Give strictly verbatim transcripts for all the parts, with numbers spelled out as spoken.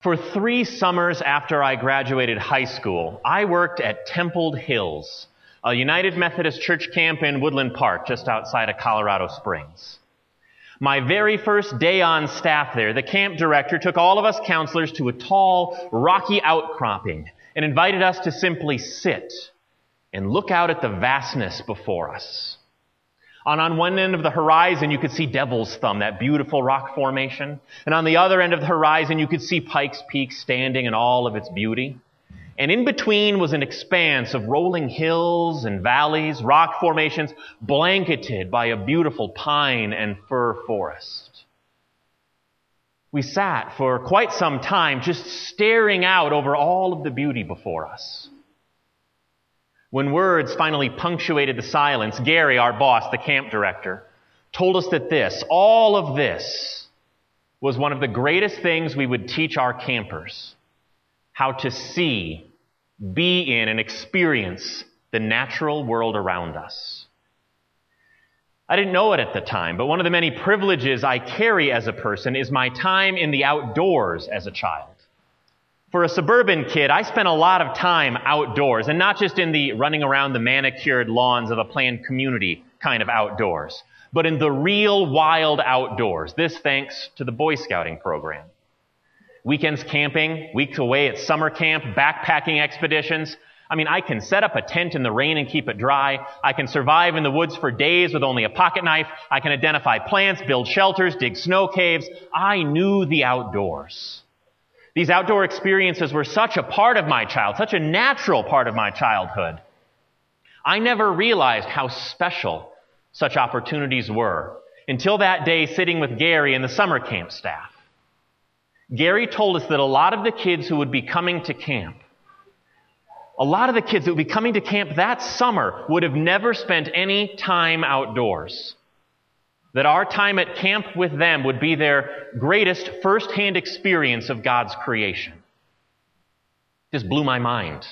For three summers after I graduated high school, I worked at Temple Hills, a United Methodist Church camp in Woodland Park, just outside of Colorado Springs. My very first day on staff there, the camp director took all of us counselors to a tall, rocky outcropping and invited us to simply sit and look out at the vastness before us. On, on one end of the horizon, you could see Devil's Thumb, that beautiful rock formation. And on the other end of the horizon, you could see Pikes Peak standing in all of its beauty. And in between was an expanse of rolling hills and valleys, rock formations, blanketed by a beautiful pine and fir forest. We sat for quite some time just staring out over all of the beauty before us. When words finally punctuated the silence, Gary, our boss, the camp director, told us that this, all of this, was one of the greatest things we would teach our campers: how to see, be in, and experience the natural world around us. I didn't know it at the time, but one of the many privileges I carry as a person is my time in the outdoors as a child. For a suburban kid, I spent a lot of time outdoors, and not just in the running around the manicured lawns of a planned community kind of outdoors, but in the real wild outdoors. This thanks to the Boy Scouting program. Weekends camping, weeks away at summer camp, backpacking expeditions. I mean, I can set up a tent in the rain and keep it dry. I can survive in the woods for days with only a pocket knife. I can identify plants, build shelters, dig snow caves. I knew the outdoors. These outdoor experiences were such a part of my child, such a natural part of my childhood. I never realized how special such opportunities were until that day sitting with Gary and the summer camp staff. Gary told us that a lot of the kids who would be coming to camp, a lot of the kids that would be coming to camp that summer would have never spent any time outdoors. That our time at camp with them would be their greatest first-hand experience of God's creation. Just blew my mind.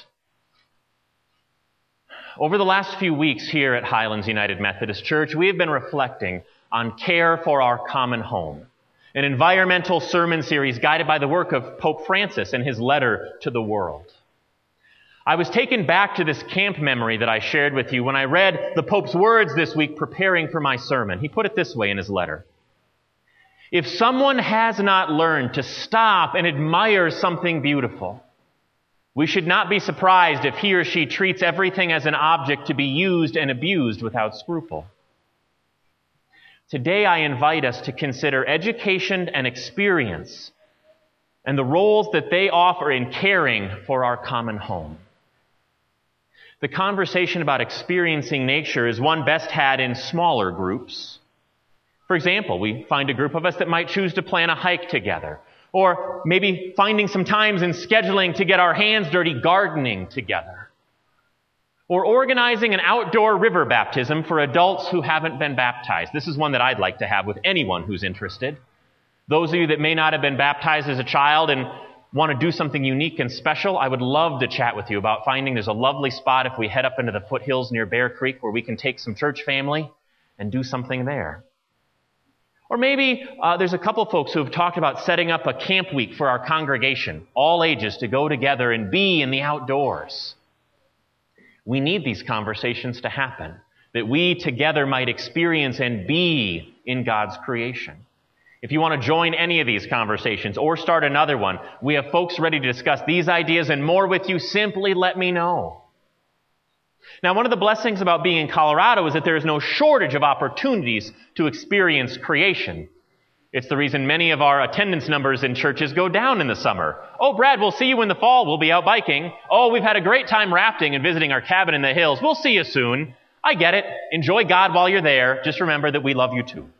Over the last few weeks here at Highlands United Methodist Church, we have been reflecting on care for our common home, an environmental sermon series guided by the work of Pope Francis in his letter to the world. I was taken back to this camp memory that I shared with you when I read the Pope's words this week preparing for my sermon. He put it this way in his letter: if someone has not learned to stop and admire something beautiful, we should not be surprised if he or she treats everything as an object to be used and abused without scruple. Today I invite us to consider education and experience and the roles that they offer in caring for our common home. The conversation about experiencing nature is one best had in smaller groups. For example, we find a group of us that might choose to plan a hike together, or maybe finding some times in scheduling to get our hands dirty gardening together, or organizing an outdoor river baptism for adults who haven't been baptized. This is one that I'd like to have with anyone who's interested. Those of you that may not have been baptized as a child and want to do something unique and special, I would love to chat with you about finding there's a lovely spot if we head up into the foothills near Bear Creek where we can take some church family and do something there. Or maybe uh, there's a couple folks who have talked about setting up a camp week for our congregation, all ages, to go together and be in the outdoors. We need these conversations to happen, that we together might experience and be in God's creation. If you want to join any of these conversations or start another one, we have folks ready to discuss these ideas and more with you. Simply let me know. Now, one of the blessings about being in Colorado is that there is no shortage of opportunities to experience creation. It's the reason many of our attendance numbers in churches go down in the summer. Oh, Brad, we'll see you in the fall. We'll be out biking. Oh, we've had a great time rafting and visiting our cabin in the hills. We'll see you soon. I get it. Enjoy God while you're there. Just remember that we love you too.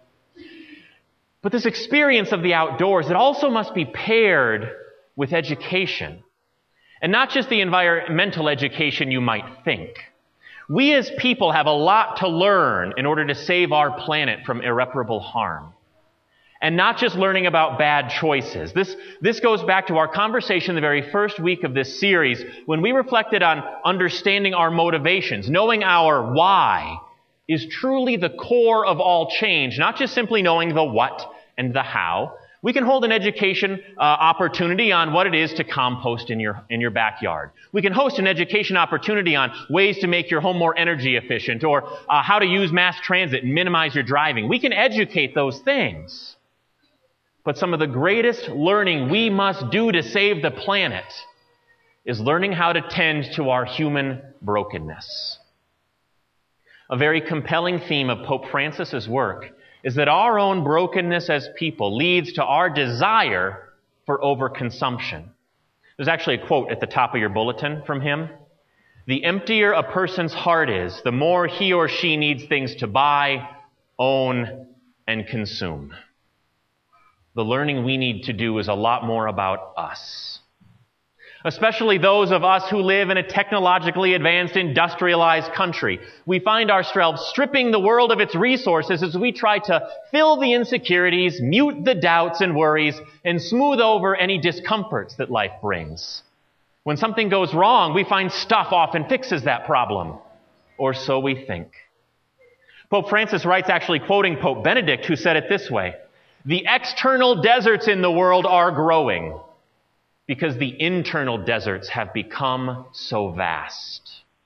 But this experience of the outdoors, it also must be paired with education. And not just the environmental education you might think. We as people have a lot to learn in order to save our planet from irreparable harm. And not just learning about bad choices. This, this goes back to our conversation the very first week of this series when we reflected on understanding our motivations, knowing our why is truly the core of all change, not just simply knowing the what and the how, We can hold an education uh, opportunity on what it is to compost in your in your backyard. We can host an education opportunity on ways to make your home more energy efficient, or uh, how to use mass transit and minimize your driving. We can educate those things. But some of the greatest learning we must do to save the planet is learning how to tend to our human brokenness. A very compelling theme of Pope Francis's work is that our own brokenness as people leads to our desire for overconsumption. There's actually a quote at the top of your bulletin from him. The emptier a person's heart is, the more he or she needs things to buy, own, and consume. The learning we need to do is a lot more about us. Especially those of us who live in a technologically advanced, industrialized country. We find ourselves stripping the world of its resources as we try to fill the insecurities, mute the doubts and worries, and smooth over any discomforts that life brings. When something goes wrong, we find stuff often fixes that problem. Or so we think. Pope Francis writes, actually quoting Pope Benedict, who said it this way: "The external deserts in the world are growing, because the internal deserts have become so vast."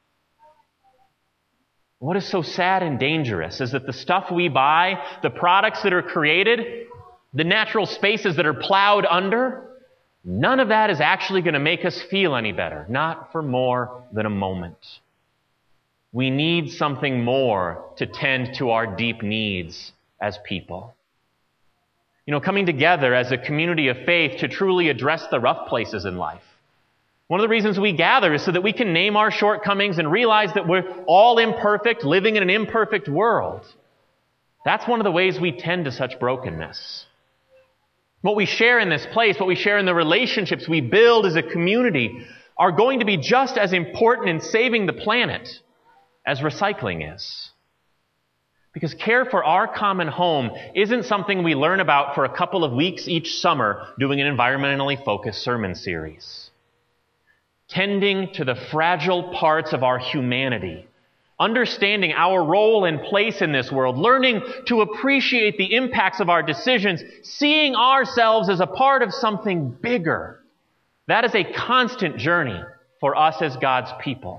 What is so sad and dangerous is that the stuff we buy, the products that are created, the natural spaces that are plowed under, none of that is actually going to make us feel any better, not for more than a moment. We need something more to tend to our deep needs as people. You know, coming together as a community of faith to truly address the rough places in life. One of the reasons we gather is so that we can name our shortcomings and realize that we're all imperfect, living in an imperfect world. That's one of the ways we tend to such brokenness. What we share in this place, what we share in the relationships we build as a community, are going to be just as important in saving the planet as recycling is. Because care for our common home isn't something we learn about for a couple of weeks each summer doing an environmentally focused sermon series. Tending to the fragile parts of our humanity, understanding our role and place in this world, learning to appreciate the impacts of our decisions, seeing ourselves as a part of something bigger. That is a constant journey for us as God's people.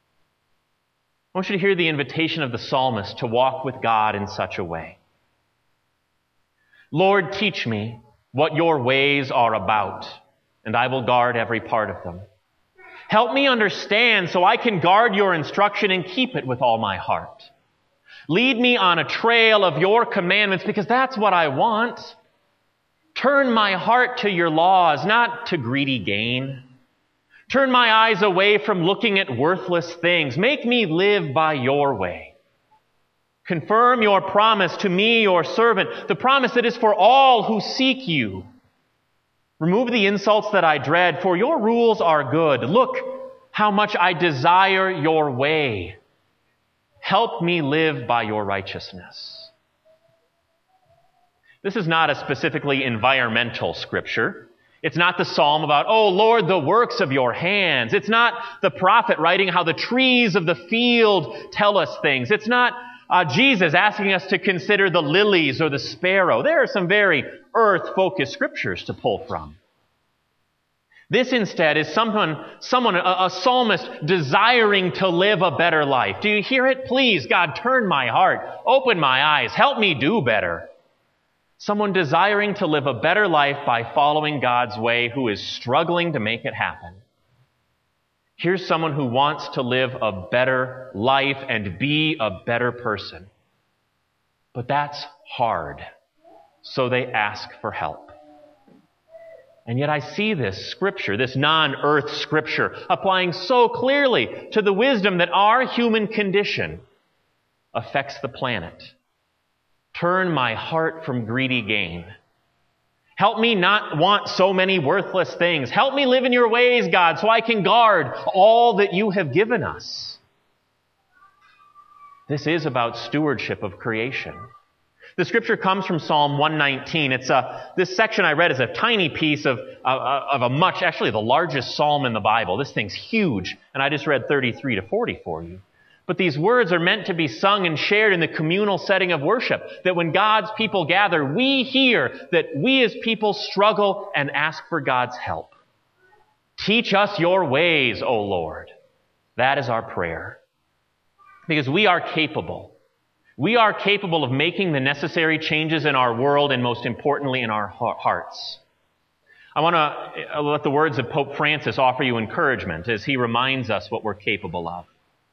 I want you to hear the invitation of the psalmist to walk with God in such a way. Lord, teach me what your ways are about, and I will guard every part of them. Help me understand so I can guard your instruction and keep it with all my heart. Lead me on a trail of your commandments, because that's what I want. Turn my heart to your laws, not to greedy gain. Turn my eyes away from looking at worthless things. Make me live by your way. Confirm your promise to me, your servant, the promise that is for all who seek you. Remove the insults that I dread, for your rules are good. Look how much I desire your way. Help me live by your righteousness. This is not a specifically environmental scripture. It's not the psalm about, oh Lord, the works of your hands. It's not the prophet writing how the trees of the field tell us things. It's not uh, Jesus asking us to consider the lilies or the sparrow. There are some very earth-focused scriptures to pull from. This instead is someone, someone, a, a psalmist desiring to live a better life. Do you hear it? Please, God, turn my heart, open my eyes, help me do better. Someone desiring to live a better life by following God's way, who is struggling to make it happen. Here's someone who wants to live a better life and be a better person. But that's hard. So they ask for help. And yet I see this scripture, this non-earth scripture, applying so clearly to the wisdom that our human condition affects the planet. Turn my heart from greedy gain. Help me not want so many worthless things. Help me live in your ways, God, so I can guard all that you have given us. This is about stewardship of creation. The scripture comes from Psalm one nineteen. It's a, this section I read is a tiny piece of, uh, of a much, actually the largest psalm in the Bible. This thing's huge, and I just read thirty-three to forty for you. But these words are meant to be sung and shared in the communal setting of worship, that when God's people gather, we hear that we as people struggle and ask for God's help. Teach us your ways, O Lord. That is our prayer. Because we are capable. We are capable of making the necessary changes in our world and most importantly in our hearts. I want to let the words of Pope Francis offer you encouragement as he reminds us what we're capable of.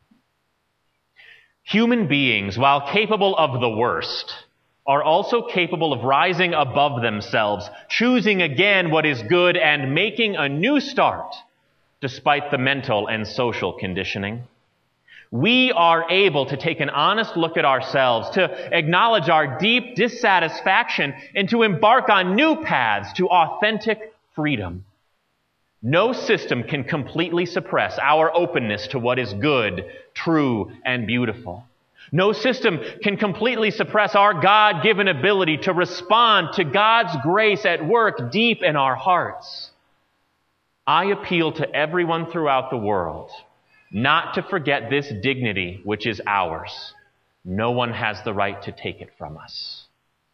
Human beings, while capable of the worst, are also capable of rising above themselves, choosing again what is good and making a new start despite the mental and social conditioning. We are able to take an honest look at ourselves, to acknowledge our deep dissatisfaction, and to embark on new paths to authentic freedom. No system can completely suppress our openness to what is good, true, and beautiful. No system can completely suppress our God-given ability to respond to God's grace at work deep in our hearts. I appeal to everyone throughout the world not to forget this dignity which is ours. No one has the right to take it from us.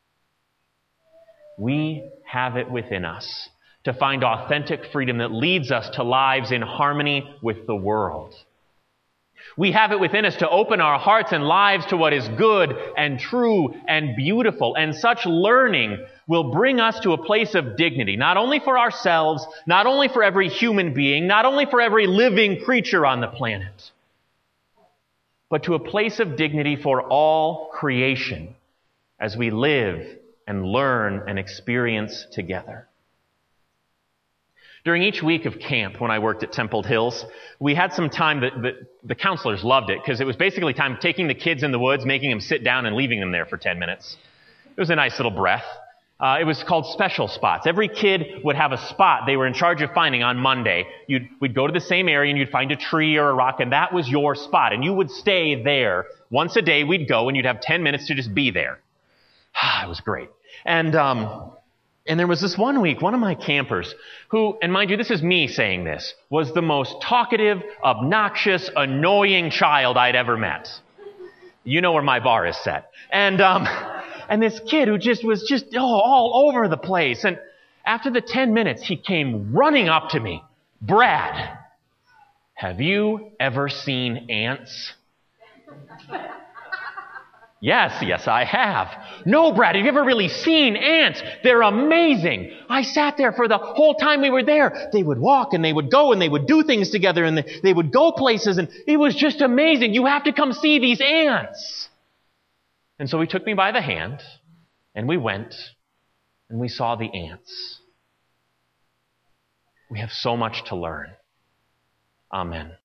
We have it within us to find authentic freedom that leads us to lives in harmony with the world. We have it within us to open our hearts and lives to what is good and true and beautiful. And such learning will bring us to a place of dignity, not only for ourselves, not only for every human being, not only for every living creature on the planet, but to a place of dignity for all creation as we live and learn and experience together. During each week of camp when I worked at Temple Hills, we had some time that, that the counselors loved it because it was basically time taking the kids in the woods, making them sit down and leaving them there for ten minutes. It was a nice little breath. Uh, it was called special spots. Every kid would have a spot they were in charge of finding on Monday. You'd, we'd go to the same area and you'd find a tree or a rock, and that was your spot. And you would stay there. Once a day we'd go and you'd have ten minutes to just be there. It was great. And, um, And there was this one week, one of my campers who, and mind you, this is me saying this, was the most talkative, obnoxious, annoying child I'd ever met. You know where my bar is set. And, um, and this kid who just was just oh, all over the place. And after the ten minutes, he came running up to me. Brad, have you ever seen ants? Yes, yes, I have. No, Brad, have you ever really seen ants? They're amazing. I sat there for the whole time we were there. They would walk and they would go and they would do things together and they would go places and it was just amazing. You have to come see these ants. And so he took me by the hand and we went and we saw the ants. We have so much to learn. Amen.